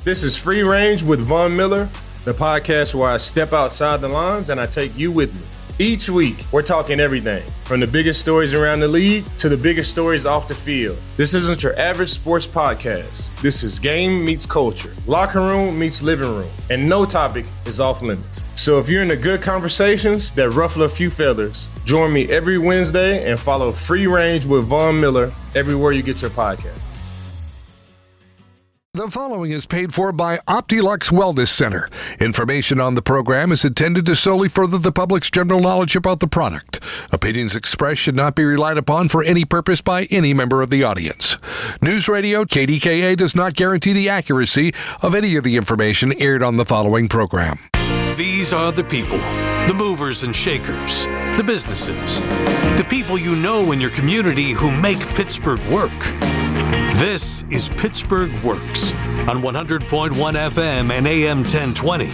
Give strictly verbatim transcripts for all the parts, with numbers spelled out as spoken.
This is Free Range with Von Miller, the podcast where I step outside the lines and I take you with me. Each week, we're talking everything from the biggest stories around the league to the biggest stories off the field. This isn't your average sports podcast. This is game meets culture, locker room meets living room, and no topic is off limits. So if you're into good conversations that ruffle a few feathers, join me every Wednesday and follow Free Range with Von Miller everywhere you get your podcast. The following is paid for by Optilux Wellness Center. Information on the program is intended to solely further the public's general knowledge about the product. Opinions expressed should not be relied upon for any purpose by any member of the audience. News Radio K D K A does not guarantee the accuracy of any of the information aired on the following program. These are the people, the movers and shakers, the businesses, the people you know in your community who make Pittsburgh work. This is Pittsburgh Works on one hundred point one F M and A M ten twenty,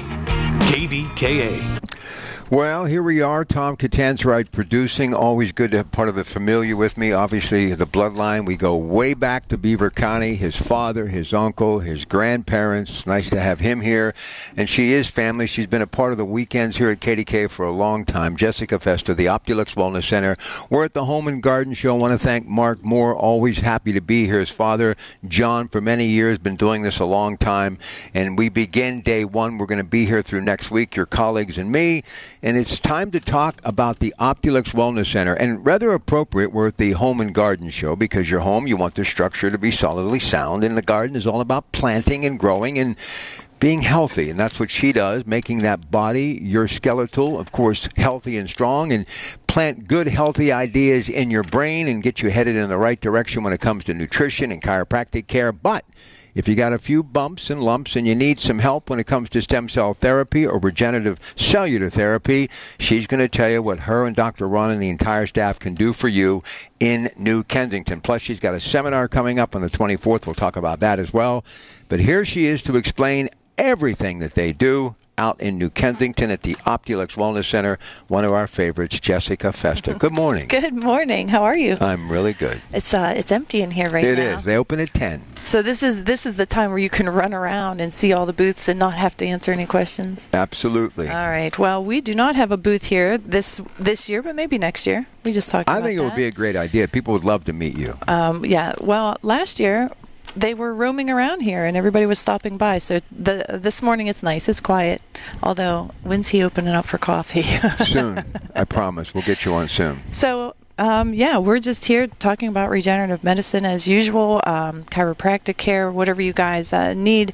K D K A. Well, here we are. Tom Catanzarite producing. Always good to have part of it familiar with me. Obviously, the bloodline. We go way back to Beaver County. His father, his uncle, his grandparents. Nice to have him here. And she is family. She's been a part of the weekends here at K D K for a long time. Jessica Fester, the Optilux Wellness Center. We're at the Home and Garden Show. I want to thank Mark Moore. Always happy to be here. His father, John, for many years, been doing this a long time. And we begin day one. We're going to be here through next week, your colleagues and me. And it's time to talk about the Optilux Wellness Center. And rather appropriate, we're at the Home and Garden Show because your home, you want the structure to be solidly sound. And the garden is all about planting and growing and being healthy. And that's what she does, making that body, your skeletal, of course, healthy and strong. And plant good, healthy ideas in your brain and get you headed in the right direction when it comes to nutrition and chiropractic care. But if you got a few bumps and lumps and you need some help when it comes to stem cell therapy or regenerative cellular therapy, she's going to tell you what her and Doctor Ron and the entire staff can do for you in New Kensington. Plus, she's got a seminar coming up on the twenty-fourth. We'll talk about that as well. But here she is to explain everything that they do out in New Kensington at the Optilux Wellness Center. One of our favorites, Jessica Fester. Good morning. Good morning. How are you? I'm really good. It's uh, it's empty in here right it now. It is. They open at ten. So this is this is the time where you can run around and see all the booths and not have to answer any questions? Absolutely. All right. Well, we do not have a booth here this this year, but maybe next year. We just talked about that. I think it would be a great idea. People would love to meet you. Um, yeah. Well, last year they were roaming around here, and everybody was stopping by. So the this morning it's nice. It's quiet. Although, when's he opening up for coffee? Soon. I promise. We'll get you on soon. So, um, yeah, we're just here talking about regenerative medicine as usual, um, chiropractic care, whatever you guys uh, need.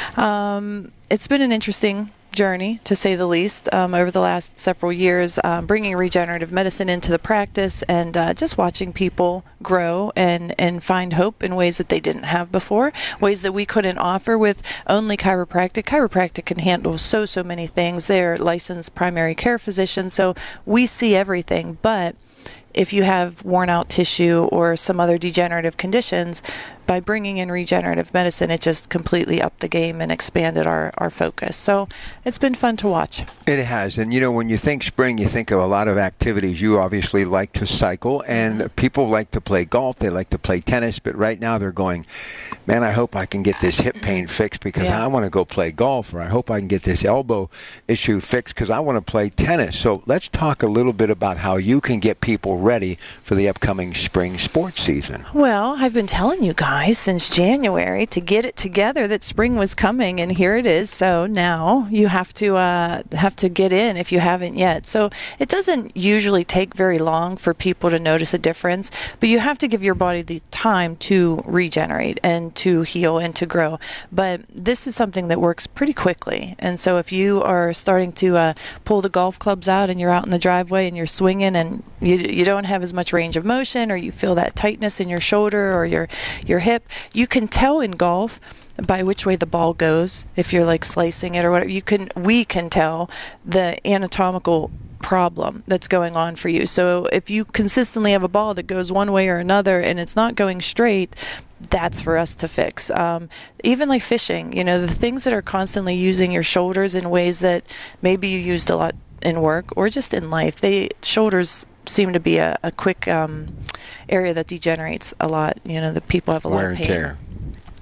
Um, it's been an interesting journey, to say the least, um, over the last several years, um, bringing regenerative medicine into the practice and uh, just watching people grow and, and find hope in ways that they didn't have before, ways that we couldn't offer with only chiropractic. Chiropractic can handle so, so many things. They're licensed primary care physicians, so we see everything. But if you have worn out tissue or some other degenerative conditions, by bringing in regenerative medicine, it just completely upped the game and expanded our, our focus. So it's been fun to watch. It has. And, you know, when you think spring, you think of a lot of activities. You obviously like to cycle, and mm-hmm. people like to play golf. They like to play tennis. But right now they're going, man, I hope I can get this hip pain fixed because yeah. I want to go play golf, or I hope I can get this elbow issue fixed because I want to play tennis. So let's talk a little bit about how you can get people ready for the upcoming spring sports season. Well, I've been telling you guys since January to get it together that spring was coming, and here it is. So now you have to uh, have to get in if you haven't yet. So it doesn't usually take very long for people to notice a difference, but you have to give your body the time to regenerate and to heal and to grow. But this is something that works pretty quickly, and so if you are starting to uh, pull the golf clubs out and you're out in the driveway and you're swinging and you you don't have as much range of motion, or you feel that tightness in your shoulder or your your hip, you can tell in golf by which way the ball goes. If you're like slicing it or whatever, you can we can tell the anatomical problem that's going on for you. So if you consistently have a ball that goes one way or another and it's not going straight, that's for us to fix. Um, even like fishing, you know, the things that are constantly using your shoulders in ways that maybe you used a lot in work or just in life, they shoulders seem to be a, a quick um, area that degenerates a lot. You know, the people have a lot wear of pain. and tear.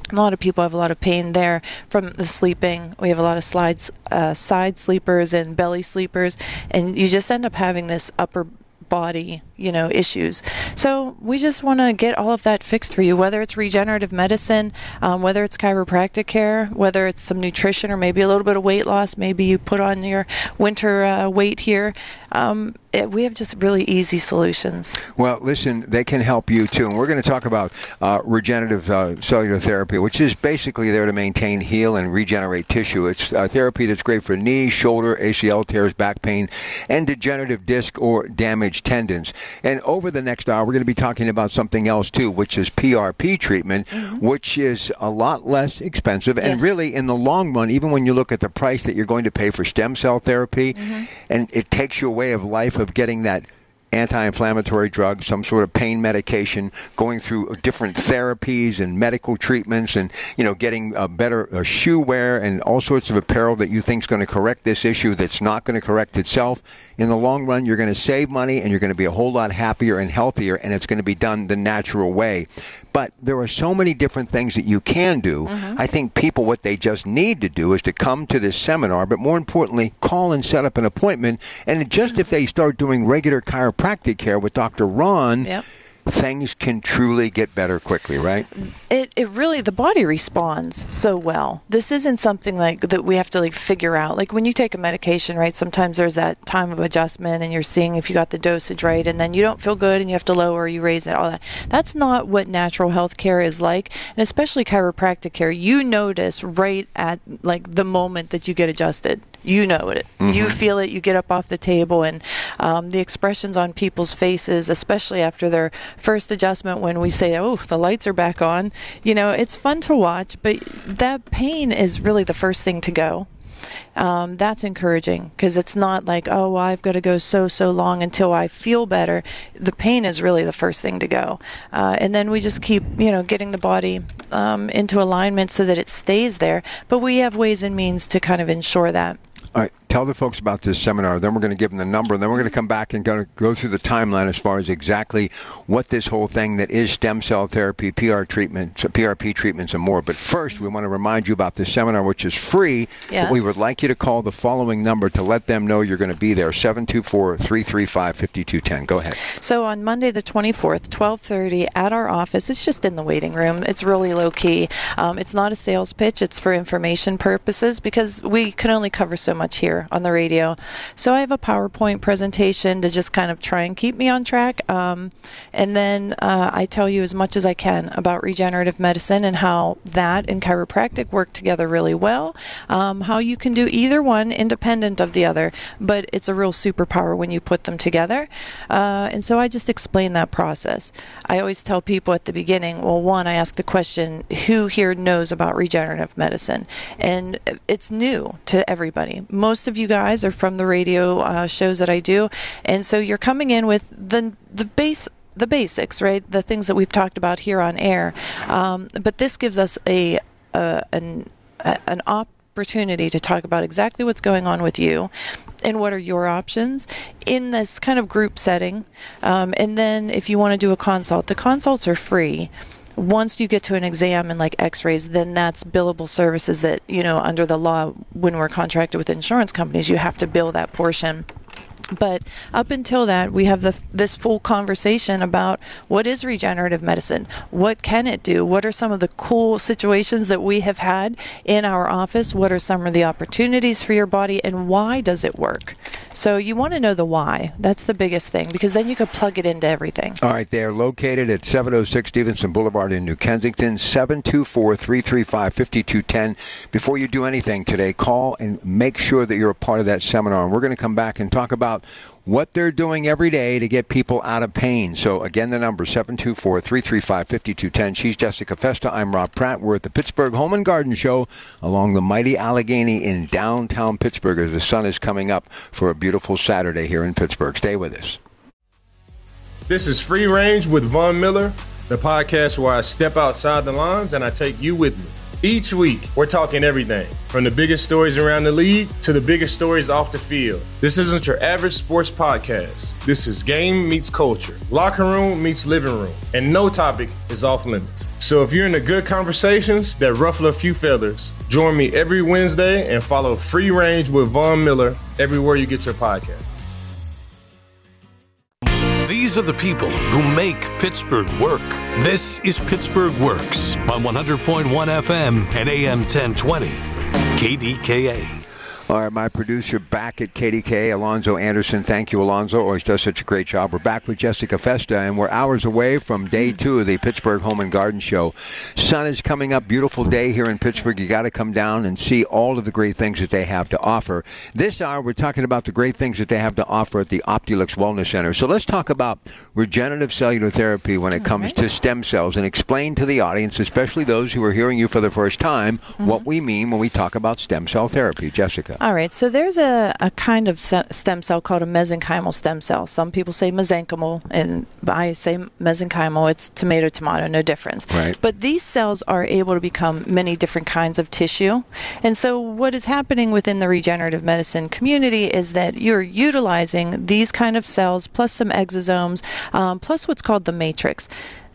A lot of people have a lot of pain there from the sleeping. We have a lot of slides, uh, side sleepers and belly sleepers, and you just end up having this upper body, you know, issues. So we just want to get all of that fixed for you, whether it's regenerative medicine, um, whether it's chiropractic care, whether it's some nutrition or maybe a little bit of weight loss. Maybe you put on your winter uh, weight here. Um, it, we have just really easy solutions. Well, listen, they can help you too. And we're going to talk about uh, regenerative uh, cellular therapy, which is basically there to maintain, heal, and regenerate tissue. It's a therapy that's great for knee, shoulder, A C L tears, back pain, and degenerative disc or damaged tendons. And over the next hour, we're going to be talking about something else too, which is P R P treatment, mm-hmm. which is a lot less expensive. Yes. And really, in the long run, even when you look at the price that you're going to pay for stem cell therapy, mm-hmm. and it takes you way of life of getting that anti-inflammatory drug, some sort of pain medication, going through different therapies and medical treatments, and you know, getting a better uh, shoe wear and all sorts of apparel that you think is going to correct this issue that's not going to correct itself. In the long run, you're going to save money and you're going to be a whole lot happier and healthier, and it's going to be done the natural way. But there are so many different things that you can do. Mm-hmm. I think people, what they just need to do is to come to this seminar, but more importantly, call and set up an appointment. And just mm-hmm. if they start doing regular chiropractic care with Doctor Ron, yep. things can truly get better quickly, right? It it really, the body responds so well. This isn't something like that we have to like figure out. Like when you take a medication, right, sometimes there's that time of adjustment and you're seeing if you got the dosage right, and then you don't feel good and you have to lower, you raise it, all that. That's not what natural health care is like, and especially chiropractic care. You notice right at like the moment that you get adjusted. You know it. Mm-hmm. You feel it. You get up off the table, and um, the expressions on people's faces, especially after their first adjustment, when we say, "Oh, the lights are back on," you know, it's fun to watch. But that pain is really the first thing to go. Um, that's encouraging because it's not like, "Oh, well, I've got to go so so long until I feel better." The pain is really the first thing to go, uh, and then we just keep, you know, getting the body um, into alignment so that it stays there. But we have ways and means to kind of ensure that. All right, tell the folks about this seminar. Then we're going to give them the number, and then we're going to come back and go, go through the timeline as far as exactly what this whole thing that is stem cell therapy, P R treatments, P R P treatments, and more. But first, we want to remind you about this seminar, which is free. Yes. But we would like you to call the following number to let them know you're going to be there, seven two four, three three five, five two one zero. Go ahead. So on Monday the twenty-fourth, twelve thirty at our office. It's just in the waiting room. It's really low-key. Um, it's not a sales pitch. It's for information purposes because we can only cover so much here on the radio. So I have a PowerPoint presentation to just kind of try and keep me on track. Um, and then uh, I tell you as much as I can about regenerative medicine and how that and chiropractic work together really well. Um, how you can do either one independent of the other, but it's a real superpower when you put them together. Uh, and so I just explain that process. I always tell people at the beginning, well, one, I ask the question, who here knows about regenerative medicine? And it's new to everybody. Most of you guys are from the radio uh, shows that I do, and so you're coming in with the the base the basics, right? The things that we've talked about here on air. Um, but this gives us a, a an a, an opportunity to talk about exactly what's going on with you and what are your options in this kind of group setting. Um, and then if you want to do a consult, the consults are free. Once you get to an exam and like x-rays, then that's billable services that, you know, under the law, when we're contracted with insurance companies, you have to bill that portion. But up until that, we have the, this full conversation about what is regenerative medicine, what can it do, what are some of the cool situations that we have had in our office, what are some of the opportunities for your body, and why does it work? So you want to know the why. That's the biggest thing, because then you can plug it into everything. All right, they are located at seven oh six Stevenson Boulevard in New Kensington, seven two four, three three five, five two one zero. Before you do anything today, call and make sure that you're a part of that seminar. And we're going to come back and talk about what they're doing every day to get people out of pain. So, again, the number, seven two four, three three five, five two one zero. She's Jessica Festa. I'm Rob Pratt. We're at the Pittsburgh Home and Garden Show along the mighty Allegheny in downtown Pittsburgh as the sun is coming up for a beautiful Saturday here in Pittsburgh. Stay with us. This is Free Range with Von Miller, the podcast where I step outside the lines and I take you with me. Each week, we're talking everything from the biggest stories around the league to the biggest stories off the field. This isn't your average sports podcast. This is game meets culture, locker room meets living room, and no topic is off limits. So if you're into good conversations that ruffle a few feathers, join me every Wednesday and follow Free Range with Von Miller everywhere you get your podcast. These are the people who make Pittsburgh work. This is Pittsburgh Works on one hundred point one F M and A M ten twenty, K D K A. All right, my producer back at K D K, Alonzo Anderson. Thank you, Alonzo. Always does such a great job. We're back with Jessica Festa, and we're hours away from day two of the Pittsburgh Home and Garden Show. Sun is coming up. Beautiful day here in Pittsburgh. You got to come down and see all of the great things that they have to offer. This hour, we're talking about the great things that they have to offer at the Optilux Wellness Center. So let's talk about regenerative cellular therapy when it comes right. to stem cells, and explain to the audience, especially those who are hearing you for the first time, mm-hmm. what we mean when we talk about stem cell therapy. Jessica. All right, so there's a, a kind of stem cell called a mesenchymal stem cell. Some people say mesenchymal, and I say mesenchymal. It's tomato, tomato, no difference. Right. But these cells are able to become many different kinds of tissue. And so what is happening within the regenerative medicine community is that you're utilizing these kind of cells, plus some exosomes, um, plus what's called the matrix.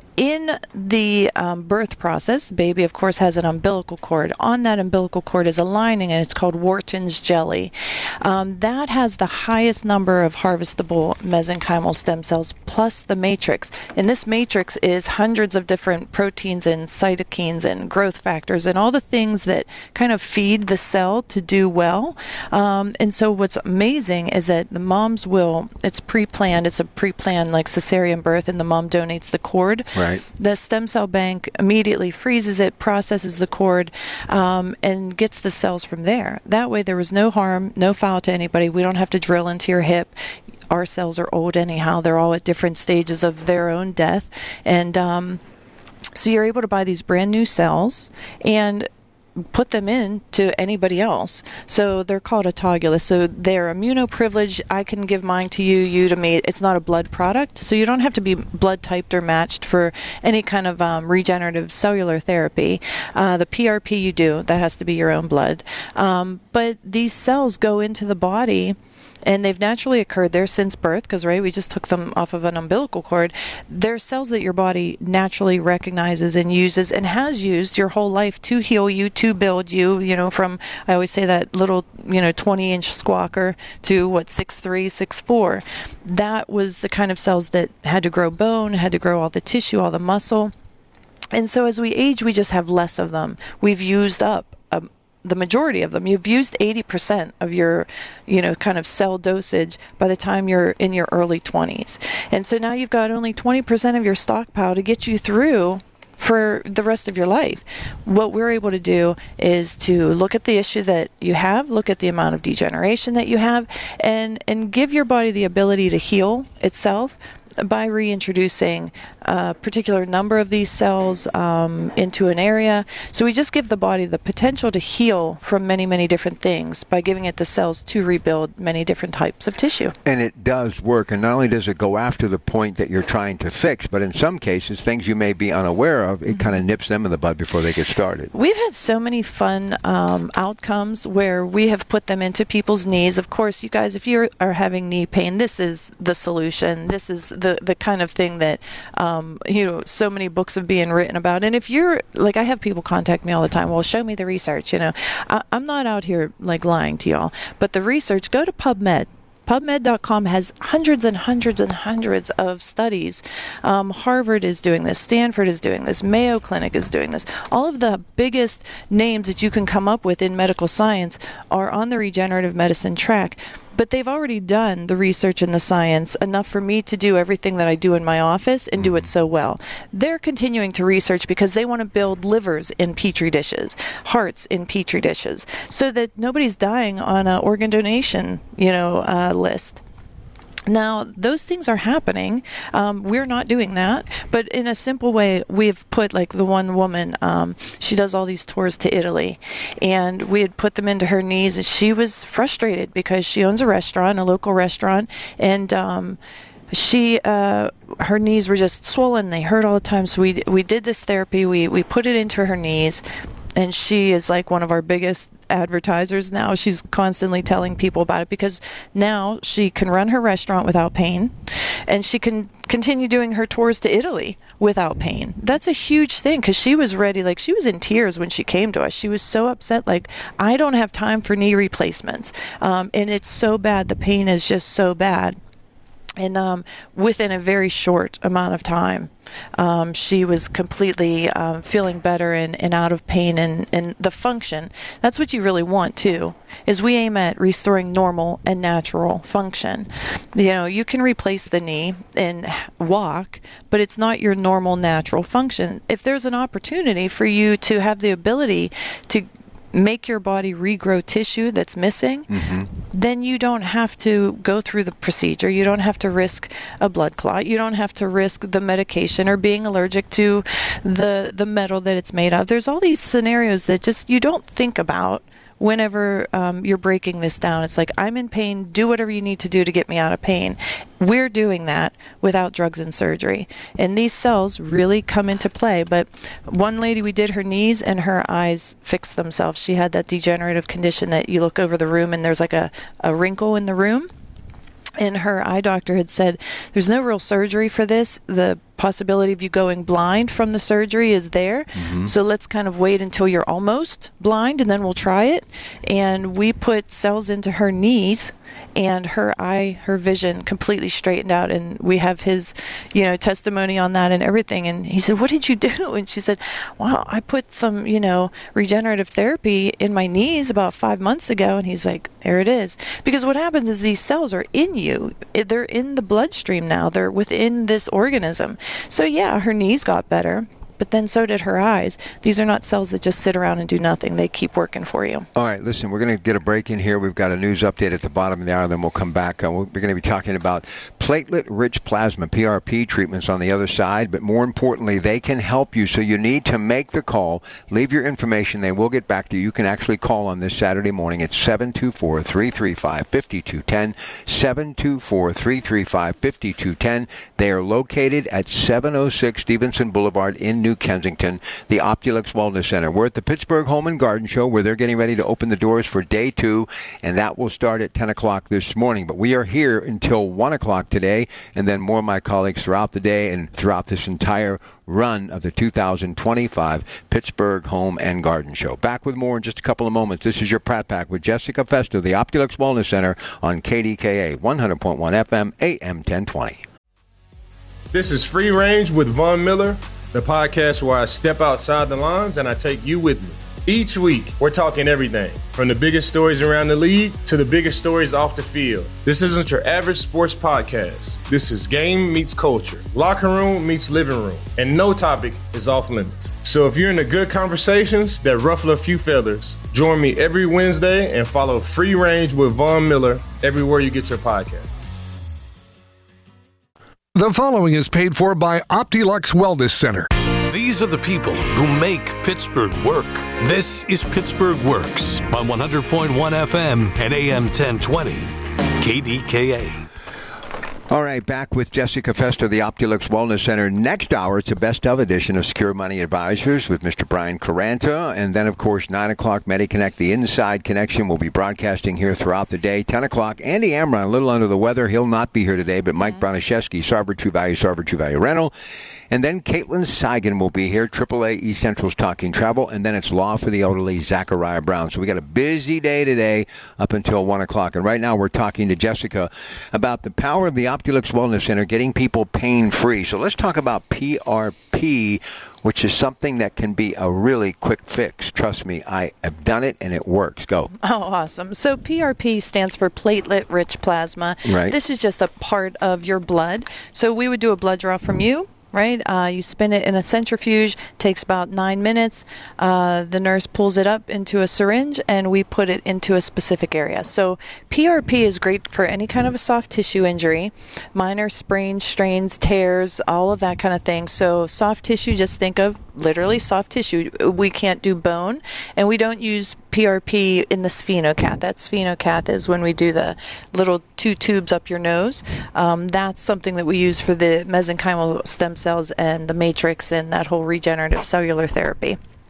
In the um, birth process, the baby, of course, has an umbilical cord. On that umbilical cord is a lining, and it's called Wharton's jelly. Um, that has the highest number of harvestable mesenchymal stem cells, plus the matrix. And this matrix is hundreds of different proteins and cytokines and growth factors and all the things that kind of feed the cell to do well. Um, and so what's amazing is that the moms will, it's pre-planned, it's a pre-planned like cesarean birth, and the mom donates the cord. Right. The stem cell bank immediately freezes it, processes the cord, um, and gets the cells from there. That way there was no harm, no foul to anybody. We don't have to drill into your hip. Our cells are old anyhow. They're all at different stages of their own death. And um, so you're able to buy these brand new cells and put them in to anybody else. So they're called autologous. So they're immunoprivileged. I can give mine to you, you to me. It's not a blood product. So you don't have to be blood typed or matched for any kind of um, regenerative cellular therapy. Uh, the P R P you do, that has to be your own blood. Um, but these cells go into the body, and they've naturally occurred there since birth, because, right, we just took them off of an umbilical cord. They're cells that your body naturally recognizes and uses and has used your whole life to heal you, to build you, you know, from, I always say that little, you know, twenty-inch squawker to, what, six three, six four. That was the kind of cells that had to grow bone, had to grow all the tissue, all the muscle. And so as we age, we just have less of them. We've used up a the majority of them. You've used eighty percent of your, you know, kind of cell dosage by the time you're in your early twenties. And so now you've got only twenty percent of your stockpile to get you through for the rest of your life. What we're able to do is to look at the issue that you have, look at the amount of degeneration that you have, and, and give your body the ability to heal itself by reintroducing a particular number of these cells um, into an area. So we just give the body the potential to heal from many, many different things by giving it the cells to rebuild many different types of tissue. And it does work. And not only does it go after the point that you're trying to fix, but in some cases, things you may be unaware of, it mm-hmm. kind of nips them in the bud before they get started. We've had so many fun um, outcomes where we have put them into people's knees. Of course, you guys, if you are having knee pain, this is the solution. This is the, the kind of thing that, um, you know, so many books have been written about. And if you're, like, I have people contact me all the time, well, show me the research, you know. I, I'm not out here, like, lying to y'all. But the research, go to PubMed. PubMed dot com has hundreds and hundreds and hundreds of studies. Um, Harvard is doing this. Stanford is doing this. Mayo Clinic is doing this. All of the biggest names that you can come up with in medical science are on the regenerative medicine track. But they've already done the research and the science enough for me to do everything that I do in my office and do it so well. They're continuing to research because they want to build livers in Petri dishes, hearts in Petri dishes, so that nobody's dying on an organ donation, you know, uh, list. Now, those things are happening. Um, we're not doing that. But in a simple way, we've put, like, the one woman, um, she does all these tours to Italy. And we had put them into her knees. And she was frustrated because she owns a restaurant, a local restaurant. And um, she, uh, her knees were just swollen. They hurt all the time. So we we did this therapy. We, we put it into her knees. and she is like one of our biggest advertisers now. She's constantly telling people about it because now she can run her restaurant without pain, and she can continue doing her tours to Italy without pain. That's a huge thing because she was ready, like she was in tears when she came to us. She was so upset, like, I don't have time for knee replacements. Um, and it's so bad. The pain is just so bad. And um, within a very short amount of time, um, she was completely um, feeling better and, and out of pain and, and the function. That's what you really want, too, is we aim at restoring normal and natural function. You know, you can replace the knee and walk, but it's not your normal, natural function. If there's an opportunity for you to have the ability to make your body regrow tissue that's missing, mm-hmm. then you don't have to go through the procedure. You don't have to risk a blood clot. You don't have to risk the medication or being allergic to the the metal that it's made of. There's all these scenarios that just you don't think about whenever um, you're breaking this down. It's like, I'm in pain, do whatever you need to do to get me out of pain. We're doing that without drugs and surgery. And these cells really come into play. But one lady, we did her knees and her eyes fixed themselves. She had that degenerative condition that you look over the room and there's like a, a wrinkle in the room. And her eye doctor had said, there's no real surgery for this. The possibility of you going blind from the surgery is there. Mm-hmm. So let's kind of wait until you're almost blind and then we'll try it. And we put cells into her knees and her eye, her vision completely straightened out. And we have his, you know, testimony on that and everything. And he said, what did you do? And she said, wow, I put some, you know, regenerative therapy in my knees about five months ago. And he's like, there it is. Because what happens is these cells are in you. They're in the bloodstream now. They're within this organism. So yeah, her knees got better. But then so did her eyes. These are not cells that just sit around and do nothing. They keep working for you. All right, listen, we're going to get a break in here. We've got a news update at the bottom of the hour, then we'll come back. Uh, we're going to be talking about platelet-rich plasma, P R P treatments on the other side. But more importantly, they can help you. So you need to make the call. Leave your information. They will get back to you. You can actually call on this Saturday morning at seven two four, three three five, five two one zero, seven two four, three three five, five two one zero. They are located at seven oh six Stevenson Boulevard in New Kensington, the Optulux Wellness Center. We're at the Pittsburgh Home and Garden Show where they're getting ready to open the doors for day two, and that will start at ten o'clock this morning. But we are here until one o'clock today, and then more of my colleagues throughout the day and throughout this entire run of the two thousand twenty-five Pittsburgh Home and Garden Show. Back with more in just a couple of moments. This is your Pratt Pack with Jessica Festa, the Optulux Wellness Center on K D K A one hundred point one F M, A M ten twenty. This is Free Range with Von Miller, the podcast where I step outside the lines and I take you with me. Each week, we're talking everything from the biggest stories around the league to the biggest stories off the field. This isn't your average sports podcast. This is game meets culture, locker room meets living room, and no topic is off limits. So if you're into good conversations that ruffle a few feathers, join me every Wednesday and follow Free Range with Von Miller everywhere you get your podcast. The following is paid for by Optilux Wellness Center. These are the people who make Pittsburgh work. This is Pittsburgh Works on one hundred point one F M and A M ten twenty, K D K A. All right, back with Jessica Festa, the Optulux Wellness Center. Next hour, it's a best of edition of Secure Money Advisors with Mister Brian Caranta. And then, of course, nine o'clock, MediConnect, the Inside Connection, will be broadcasting here throughout the day. ten o'clock, Andy Amron, a little under the weather. He'll not be here today, but Mike mm-hmm. Broniszewski, Sarver True Value, Sarver True Value Rental. And then Caitlin Seigan will be here, triple A East Central's Talking Travel. And then it's Law for the Elderly, Zachariah Brown. So we got a busy day today up until one o'clock. And right now we're talking to Jessica about the power of the Optulux Wellness Center getting people pain-free. So let's talk about P R P, which is something that can be a really quick fix. Trust me, I have done it and it works. Go. Oh, awesome. So P R P stands for platelet-rich plasma. Right. This is just a part of your blood. So we would do a blood draw from you. Right? Uh, you spin it in a centrifuge, takes about nine minutes. Uh, the nurse pulls it up into a syringe, and we put it into a specific area. So P R P is great for any kind of a soft tissue injury, minor sprains, strains, tears, all of that kind of thing. So soft tissue, just think of literally soft tissue. We can't do bone, and we don't use P R P in the sphenocath. That sphenocath is when we do the little two tubes up your nose. Um, that's something that we use for the mesenchymal stem cells and the matrix and that whole regenerative cellular therapy.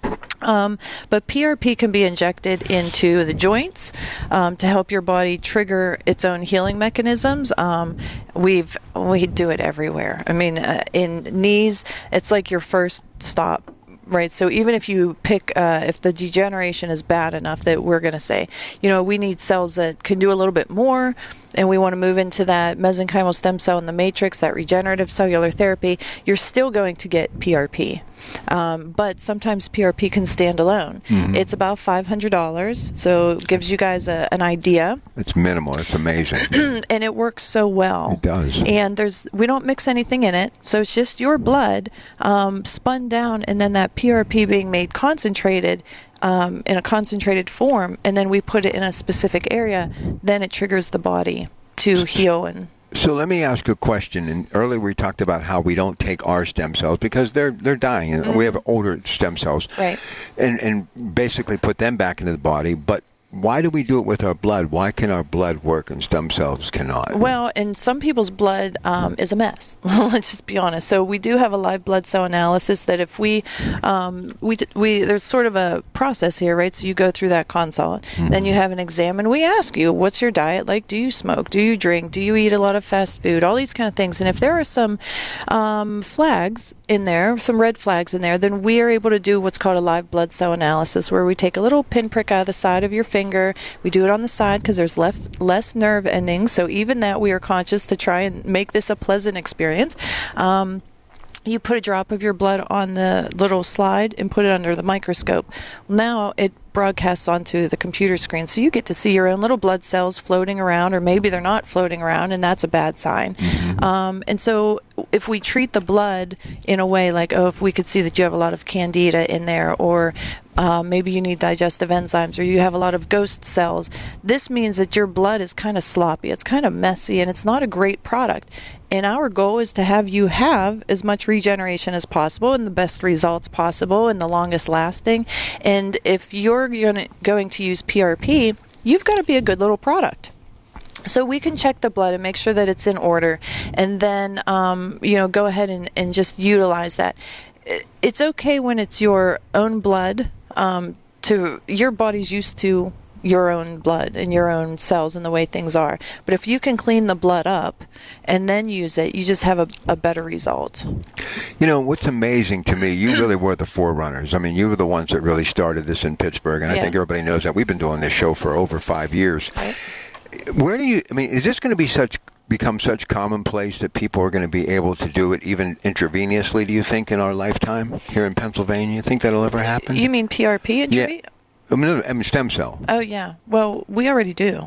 Um, but P R P can be injected into the joints um, to help your body trigger its own healing mechanisms. Um, we've we do it everywhere. I mean, uh, in knees, it's like your first stop. Right. So even if you pick, uh, if the degeneration is bad enough that we're going to say, you know, we need cells that can do a little bit more, and we want to move into that mesenchymal stem cell in the matrix, that regenerative cellular therapy, you're still going to get P R P. Um, but sometimes P R P can stand alone. Mm-hmm. It's about five hundred dollars, so it gives you guys a, an idea. It's minimal. It's amazing. And it works so well. It does. And there's we don't mix anything in it, so it's just your blood um, spun down, and then that P R P being made concentrated um, in a concentrated form, and then we put it in a specific area, then it triggers the body to heal. And so let me ask you a question. And earlier we talked about how we don't take our stem cells because they're they're dying, and mm-hmm. we have older stem cells, right? And and basically put them back into the body. But why do we do it with our blood? Why can our blood work and stem cells cannot? Well, and some people's blood um, is a mess. Let's just be honest. So we do have a live blood cell analysis that if we, um, we, we, there's sort of a process here, right? So you go through that consult, mm-hmm. then you have an exam, and we ask you, what's your diet like? Do you smoke? Do you drink? Do you eat a lot of fast food? All these kind of things. And if there are some um, flags in there, some red flags in there, then we are able to do what's called a live blood cell analysis, where we take a little pinprick out of the side of your finger. We do it on the side because there's less, less nerve endings. So even that, we are conscious to try and make this a pleasant experience. Um, you put a drop of your blood on the little slide and put it under the microscope. Now it broadcasts onto the computer screen, so you get to see your own little blood cells floating around, or maybe they're not floating around, and that's a bad sign. Mm-hmm. Um, and so if we treat the blood in a way like, oh, if we could see that you have a lot of candida in there, or uh, maybe you need digestive enzymes, or you have a lot of ghost cells, this means that your blood is kind of sloppy, it's kind of messy, and it's not a great product. And our goal is to have you have as much regeneration as possible and the best results possible and the longest lasting. And if you're gonna, going to use P R P, you've got to be a good little product. So we can check the blood and make sure that it's in order, and then um, you know, go ahead and, and just utilize that. It's okay when it's your own blood. Um, to your body's used to your own blood and your own cells and the way things are. But if you can clean the blood up and then use it, you just have a, a better result. You know, what's amazing to me, you really were the forerunners. I mean, you were the ones that really started this in Pittsburgh, and yeah. I think everybody knows that. We've been doing this show for over five years. Right. Where do you, I mean, is this going to be such, become such commonplace that people are going to be able to do it even intravenously, do you think, in our lifetime here in Pennsylvania? You think that'll ever happen? You mean P R P intravenously? Yeah. I mean, I mean, stem cell. Oh, yeah. Well, we already do.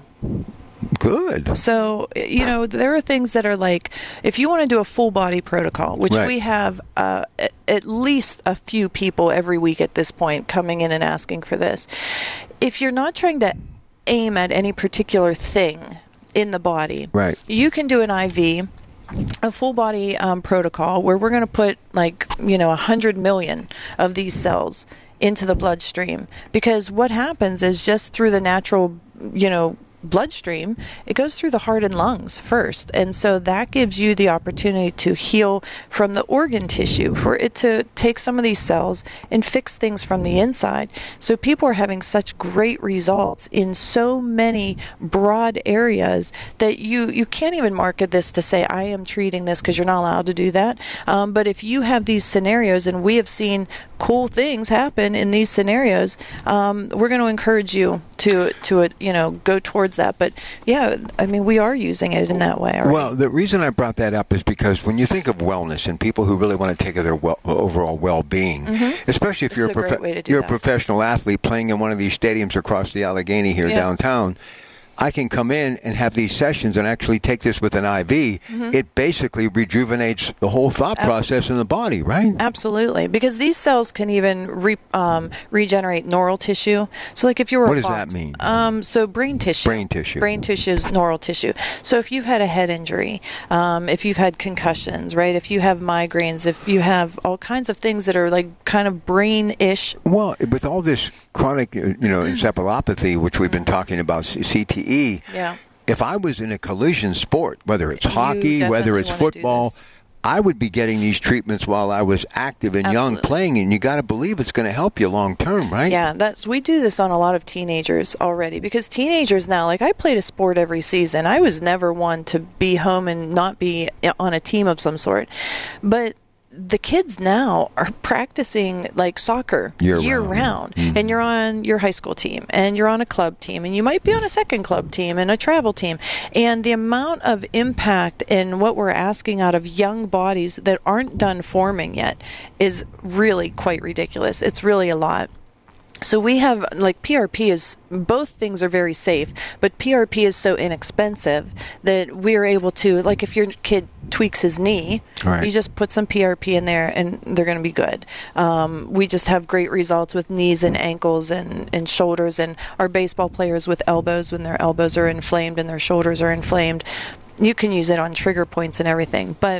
Good. So, you know, there are things that are like, if you want to do a full body protocol, which right. we have uh, at least a few people every week at this point coming in and asking for this. If you're not trying to aim at any particular thing in the body, right. you can do an I V, a full body um, protocol where we're going to put like, you know, one hundred million of these cells into the bloodstream, because what happens is just through the natural, you know, bloodstream, it goes through the heart and lungs first, and so that gives you the opportunity to heal from the organ tissue, for it to take some of these cells and fix things from the inside. So people are having such great results in so many broad areas that you you can't even market this to say I am treating this, because you're not allowed to do that. Um, but if you have these scenarios, and we have seen cool things happen in these scenarios, um, we're going to encourage you to to you know, go towards that. But yeah, I mean, we are using it in that way already. Well, the reason I brought that up is because when you think of wellness and people who really want to take care of their well, overall well-being, mm-hmm. especially if this you're, a, a, prof- you're a professional athlete playing in one of these stadiums across the Allegheny here yeah. downtown, I can come in and have these sessions and actually take this with an I V. Mm-hmm. It basically rejuvenates the whole thought process in the body, right? Absolutely, because these cells can even re, um, regenerate neural tissue. So, like if you were what a does fox, that mean? Um, so brain tissue. Brain tissue. Brain tissue is neural tissue. So if you've had a head injury, um, if you've had concussions, right? If you have migraines, if you have all kinds of things that are like kind of brain-ish. Well, with all this chronic, you know, encephalopathy, which we've been talking about, C T E. Yeah. If I was in a collision sport, whether it's hockey, whether it's football, I would be getting these treatments while I was active and Absolutely. young playing, and you got to believe it's going to help you long term, right? Yeah, that's we do this on a lot of teenagers already, because teenagers now, like I played a sport every season. I was never one to be home and not be on a team of some sort. But the kids now are practicing like soccer year, year round, round. Mm-hmm. And you're on your high school team, and you're on a club team, and you might be on a second club team and a travel team. And the amount of impact in what we're asking out of young bodies that aren't done forming yet is really quite ridiculous. It's really a lot. So we have, like, P R P is, both things are very safe, but P R P is so inexpensive that we're able to, like, if your kid tweaks his knee, right. you just put some P R P in there and they're going to be good. Um, we just have great results with knees and ankles and, and shoulders, and our baseball players with elbows, when their elbows are inflamed and their shoulders are inflamed. You can use it on trigger points and everything. But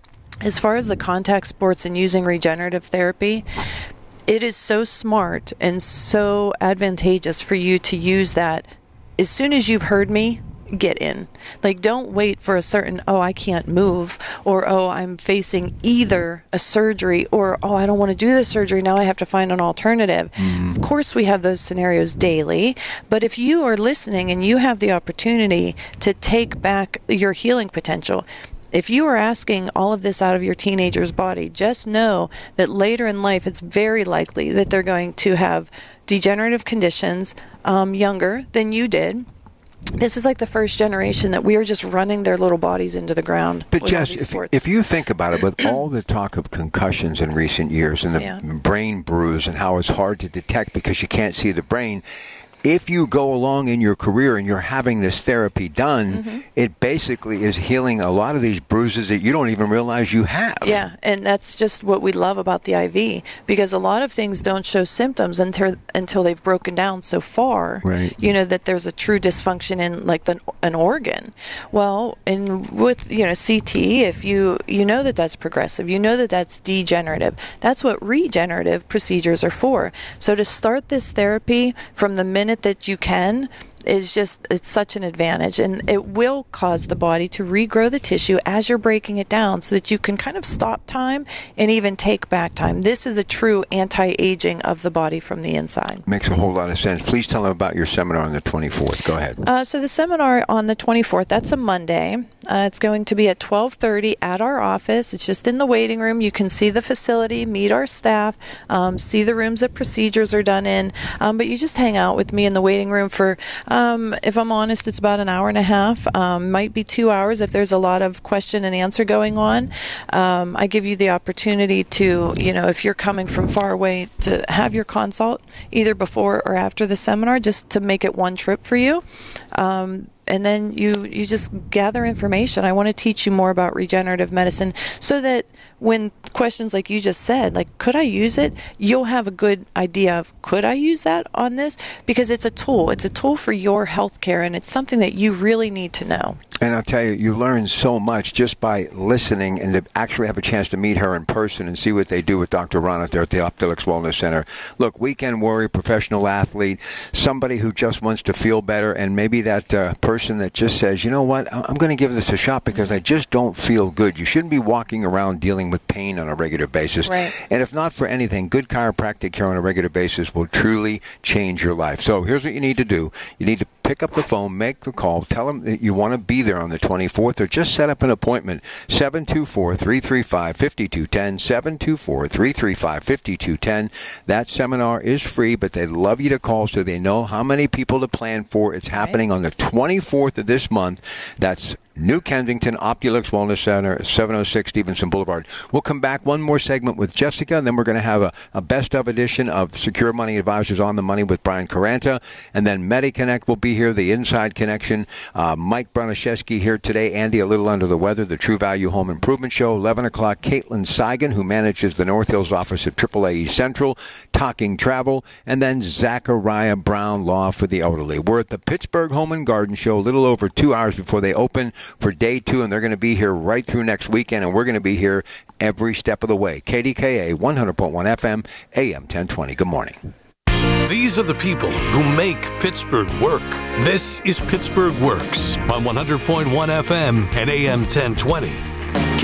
as far as the contact sports and using regenerative therapy, it is so smart and so advantageous for you to use that as soon as you've heard me, get in. Like, don't wait for a certain, oh, I can't move, or, oh, I'm facing either a surgery, or, oh, I don't want to do this surgery, now I have to find an alternative. Mm-hmm. Of course, we have those scenarios daily, but if you are listening and you have the opportunity to take back your healing potential, if you are asking all of this out of your teenager's body, just know that later in life it's very likely that they're going to have degenerative conditions um, younger than you did. This is like the first generation that we are just running their little bodies into the ground. But with Jess, all these if, sports. if you think about it, with all the talk of concussions in recent years and the yeah. brain bruise and how it's hard to detect because you can't see the brain, if you go along in your career and you're having this therapy done, mm-hmm. it basically is healing a lot of these bruises that you don't even realize you have. Yeah, and that's just what we love about the I V, because a lot of things don't show symptoms until until they've broken down so far, right. you know, that there's a true dysfunction in like the, an organ. Well, and with, you know, C T, if you, you know that that's progressive, you know that that's degenerative, that's what regenerative procedures are for. So to start this therapy from the minute that you can is just, it's such an advantage, and it will cause the body to regrow the tissue as you're breaking it down so that you can kind of stop time and even take back time. This is a true anti-aging of the body from the inside. Makes a whole lot of sense. Please tell them about your seminar on the twenty-fourth. Go ahead. Uh, so the seminar on the twenty-fourth, that's a Monday. Uh, it's going to be at twelve thirty at our office. It's just in the waiting room. You can see the facility, meet our staff, um, see the rooms that procedures are done in, um, but you just hang out with me in the waiting room for Um, if I'm honest, it's about an hour and a half. Um, might be two hours if there's a lot of question and answer going on. Um, I give you the opportunity to, you know, if you're coming from far away, to have your consult either before or after the seminar, just to make it one trip for you. Um, and then you, you just gather information. I want to teach you more about regenerative medicine so that when questions like you just said, like, could I use it? You'll have a good idea of, could I use that on this? Because it's a tool. It's a tool for your health care, and it's something that you really need to know. And I'll tell you, you learn so much just by listening, and to actually have a chance to meet her in person and see what they do with Doctor Rana there at the Optilux Wellness Center. Look, weekend warrior, professional athlete, somebody who just wants to feel better, and maybe that uh, person that just says, you know what, I'm going to give this a shot because I just don't feel good. You shouldn't be walking around dealing with pain on a regular basis. Right. And if not for anything, good chiropractic care on a regular basis will truly change your life. So here's what you need to do. You need to pick up the phone, make the call, tell them that you want to be there on the twenty-fourth, or just set up an appointment. seven two four, three three five, five two one zero, seven two four, three three five, five two one zero. That seminar is free, but they'd love you to call so they know how many people to plan for. It's happening on the twenty-fourth of this month. That's New Kensington, Optilux Wellness Center, seven oh six Stevenson Boulevard. We'll come back one more segment with Jessica, and then we're going to have a, a best-of edition of Secure Money Advisors on the Money with Brian Caranta. And then MediConnect will be here, the Inside Connection. Uh, Mike Broniszewski here today. Andy, a little under the weather, the True Value Home Improvement Show. eleven o'clock, Caitlin Seigan, who manages the North Hills office at triple A East Central, talking travel. And then Zachariah Brown, Law for the Elderly. We're at the Pittsburgh Home and Garden Show a little over two hours before they open for day two, and they're going to be here right through next weekend, and we're going to be here every step of the way. K D K A one hundred point one F M, A M ten twenty. Good morning. These are the people who make Pittsburgh work. This is Pittsburgh Works on one hundred point one F M and A M ten twenty. K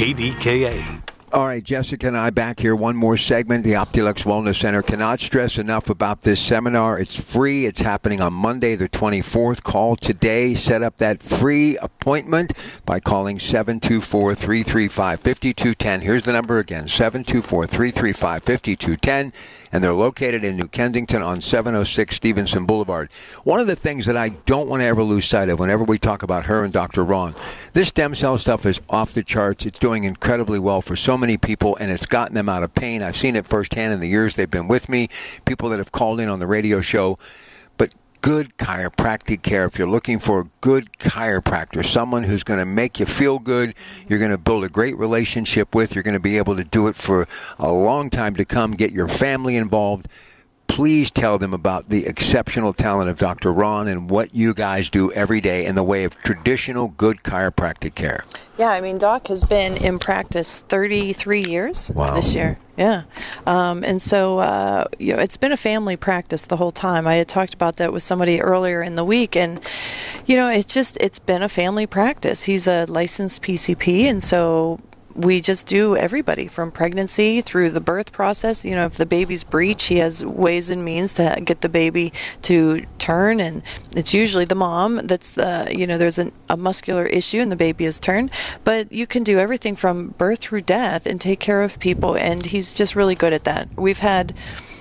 K D K A. All right, Jessica and I back here. One more segment. The Optilux Wellness Center cannot stress enough about this seminar. It's free. It's happening on Monday, the twenty-fourth. Call today. Set up that free appointment by calling seven two four, three three five, five two one zero. Here's the number again, seven two four, three three five, five two one zero. And they're located in New Kensington on seven oh six Stevenson Boulevard. One of the things that I don't want to ever lose sight of whenever we talk about her and Doctor Ron, this stem cell stuff is off the charts. It's doing incredibly well for so many people, and it's gotten them out of pain. I've seen it firsthand in the years they've been with me, people that have called in on the radio show. But good chiropractic care, if you're looking for a good chiropractor, someone who's going to make you feel good, you're going to build a great relationship with, you're going to be able to do it for a long time to come, get your family involved, please tell them about the exceptional talent of Doctor Ron and what you guys do every day in the way of traditional good chiropractic care. Yeah, I mean, Doc has been in practice thirty-three years wow. this year. Yeah. Um, and so, uh, you know, it's been a family practice the whole time. I had talked about that with somebody earlier in the week, and, you know, it's just, it's been a family practice. He's a licensed P C P, and so we just do everybody from pregnancy through the birth process. You know, if the baby's breech, he has ways and means to get the baby to turn, and it's usually the mom that's, uh, you know, there's an, a muscular issue and the baby is turned. But you can do everything from birth through death and take care of people, and he's just really good at that. We've had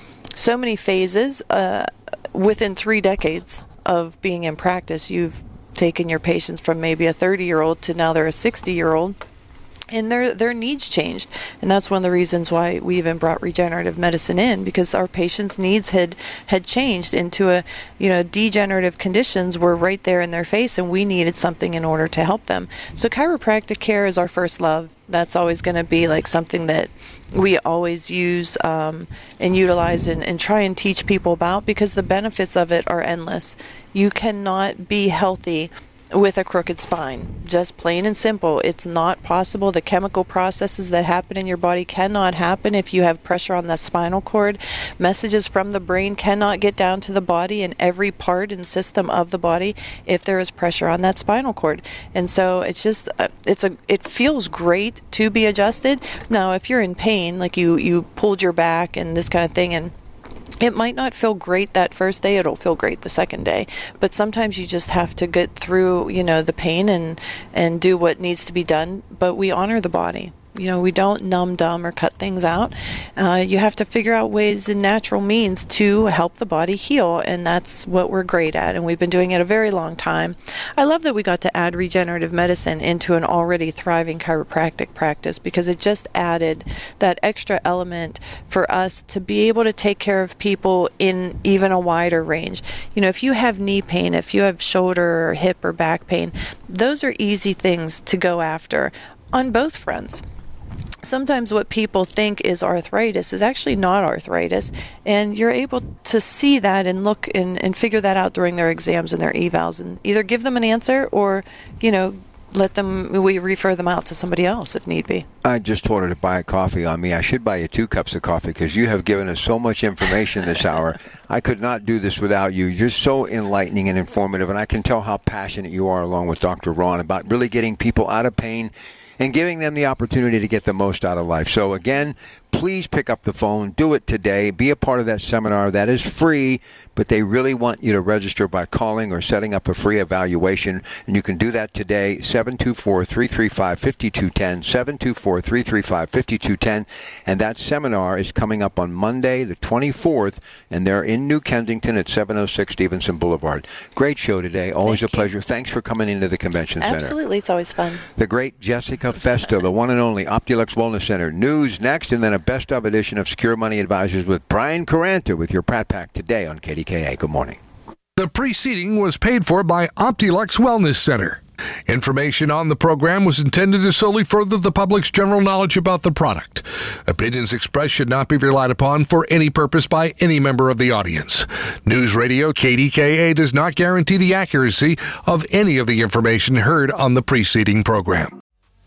so many phases uh, within three decades of being in practice. You've taken your patients from maybe a thirty-year-old to now they're a sixty-year-old. And their their needs changed, and that's one of the reasons why we even brought regenerative medicine in, because our patients' needs had had changed into a, you know, degenerative conditions were right there in their face, and we needed something in order to help them. So chiropractic care is our first love. That's always going to be like something that we always use um, and utilize and, and try and teach people about, because the benefits of it are endless. You cannot be healthy with a crooked spine. Just plain and simple. It's not possible. The chemical processes that happen in your body cannot happen if you have pressure on the spinal cord. Messages from the brain cannot get down to the body and every part and system of the body if there is pressure on that spinal cord. And so it's just, uh, it's a, it feels great to be adjusted. Now, if you're in pain, like you, you pulled your back and this kind of thing, and it might not feel great that first day. It'll feel great the second day. But sometimes you just have to get through, you know, the pain and, and do what needs to be done. But we honor the body. You know, we don't numb, dumb, or cut things out. Uh, you have to figure out ways and natural means to help the body heal, and that's what we're great at, and we've been doing it a very long time. I love that we got to add regenerative medicine into an already thriving chiropractic practice, because it just added that extra element for us to be able to take care of people in even a wider range. You know, if you have knee pain, if you have shoulder or hip or back pain, those are easy things to go after on both fronts. Sometimes what people think is arthritis is actually not arthritis, and you're able to see that and look and, and figure that out during their exams and their evals, and either give them an answer or, you know, let them, we refer them out to somebody else if need be. I just told her to buy a coffee on me. I should buy you two cups of coffee, because you have given us so much information this hour. I could not do this without you. You're so enlightening and informative, and I can tell how passionate you are, along with Doctor Ron, about really getting people out of pain and giving them the opportunity to get the most out of life. So again, please pick up the phone. Do it today. Be a part of that seminar. That is free, but they really want you to register by calling or setting up a free evaluation. And you can do that today, seven two four, three three five, five two one zero, seven two four, three three five, five two one zero. And that seminar is coming up on Monday, the twenty-fourth, and they're in New Kensington at seven oh six Stevenson Boulevard. Great show today. Always Thank a pleasure. You. Thanks for coming into the convention center. Absolutely. It's always fun. The great Jessica Festa, the one and only Optilux Wellness Center. News next, and then a best of edition of Secure Money Advisors with Brian Caranta with your Pratt Pack today on K D K A. Good morning. The preceding was paid for by Optilux Wellness Center. Information on the program was intended to solely further the public's general knowledge about the product. Opinions expressed should not be relied upon for any purpose by any member of the audience. News Radio K D K A does not guarantee the accuracy of any of the information heard on the preceding program.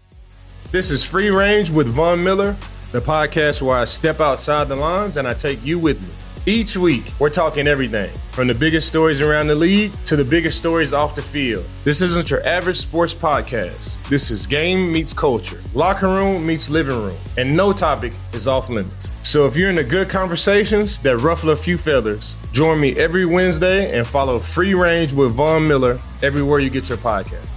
This is Free Range with Von Miller, the podcast where I step outside the lines and I take you with me. Each week, we're talking everything from the biggest stories around the league to the biggest stories off the field. This isn't your average sports podcast. This is game meets culture, locker room meets living room, and no topic is off limits. So if you're into good conversations that ruffle a few feathers, join me every Wednesday and follow Free Range with Von Miller everywhere you get your podcast.